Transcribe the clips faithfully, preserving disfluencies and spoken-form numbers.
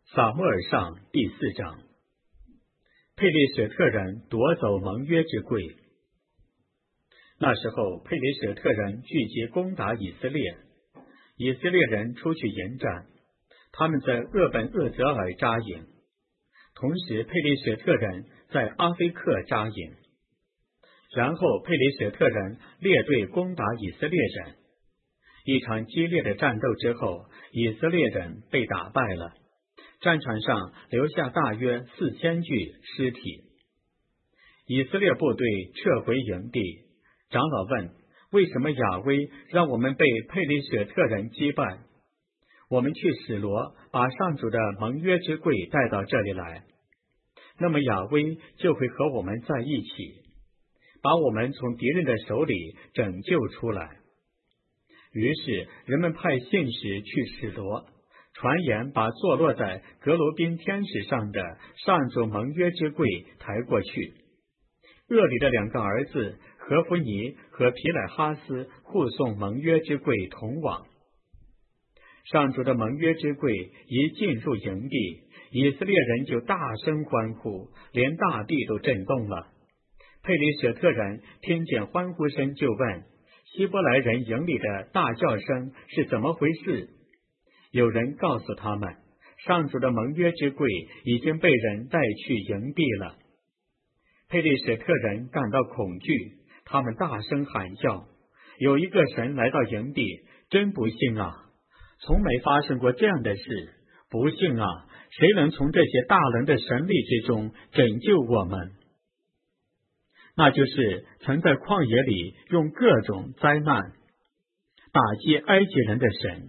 撒母耳上第四章。佩利舍特人夺走盟约之柜。那时候，佩利舍特人聚集攻打以色列，以色列人出去迎战，他们在厄本厄泽尔扎营，同时佩利舍特人在阿菲克扎营。然后佩利舍特人列队攻打以色列人，一场激烈的战斗之后，以色列人被打败了。战场上留下大约四千具尸体。以色列部队撤回营地，长老问：为什么亚威让我们被佩利舍特人击败？我们去史罗把上主的盟约之柜带到这里来，那么亚威就会和我们在一起，把我们从敌人的手里拯救出来。于是人们派信使去史罗，传言把坐落在革罗宾天使上的上主盟约之柜抬过去。厄里的两个儿子何弗尼和皮乃哈斯护送盟约之柜同往。上主的盟约之柜一进入营地，以色列人就大声欢呼，连大地都震动了。佩利舍特人听见欢呼声，就问：希伯来人营里的大叫声是怎么回事？有人告诉他们，上主的盟约之柜已经被人带去营地了。佩利舍特人感到恐惧，他们大声喊叫：有一个神来到营地，真不幸啊！从没发生过这样的事，不幸啊！谁能从这些大能的神力之中拯救我们？那就是曾在旷野里用各种灾难打击埃及人的神。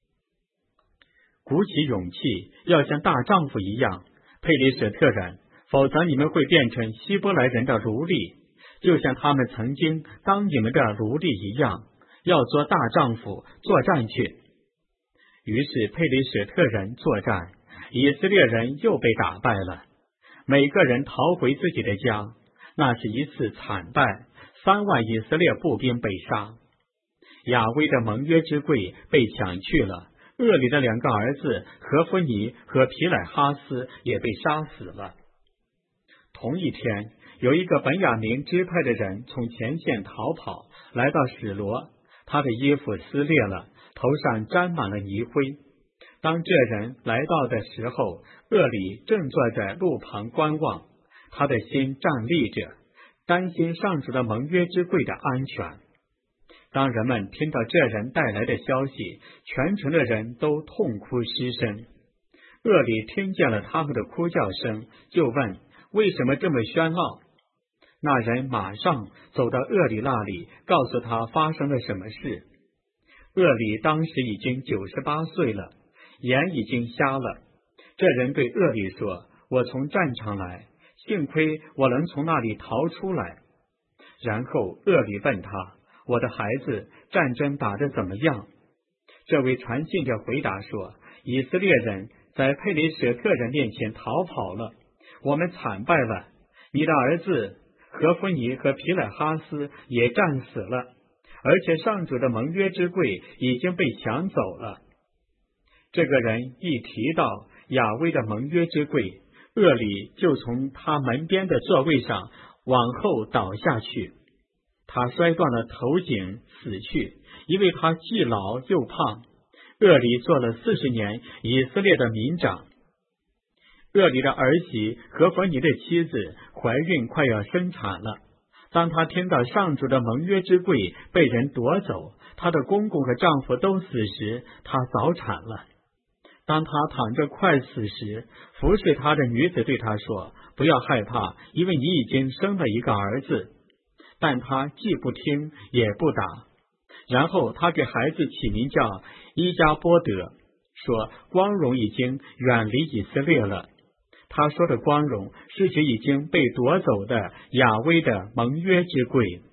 鼓起勇气，要像大丈夫一样，佩利舍特人，否则你们会变成希伯来人的奴隶，就像他们曾经当你们的奴隶一样，要做大丈夫作战去。于是佩利舍特人作战，以色列人又被打败了，每个人逃回自己的家。那是一次惨败，三万以色列步兵被杀，亚威的盟约之柜被抢去了。厄里的两个儿子何弗尼和皮乃哈斯也被杀死了。同一天，有一个本雅明支派的人从前线逃跑，来到史罗，他的衣服撕裂了，头上沾满了泥灰。当这人来到的时候，厄里正坐在路旁观望，他的心站立着，担心上主的盟约之柜的安全。当人们听到这人带来的消息，全城的人都痛哭失声。厄里听见了他们的哭叫声，就问：为什么这么喧闹？那人马上走到厄里那里，告诉他发生了什么事。厄里当时已经九十八岁了，眼已经瞎了。这人对厄里说：我从战场来，幸亏我能从那里逃出来。然后厄里问他：我的孩子，战争打得怎么样？这位传信者回答说：以色列人在佩利舍特人面前逃跑了，我们惨败了。你的儿子何弗尼和皮乃哈斯也战死了，而且上主的盟约之柜已经被抢走了。这个人一提到亚威的盟约之柜，厄里就从他门边的座位上往后倒下去，他摔断了头颈死去，因为他既老又胖。厄里做了四十年以色列的民长。厄里的儿媳何弗尼的妻子怀孕快要生产了，当她听到上主的盟约之柜被人夺走，她的公公和丈夫都死时，她早产了。当她躺着快死时，服侍她的女子对她说：不要害怕，因为你已经生了一个儿子。但他既不听也不打。然后他给孩子起名叫伊加波德，说光荣已经远离以色列了。他说的光荣是指已经被夺走的亚威的盟约之柜。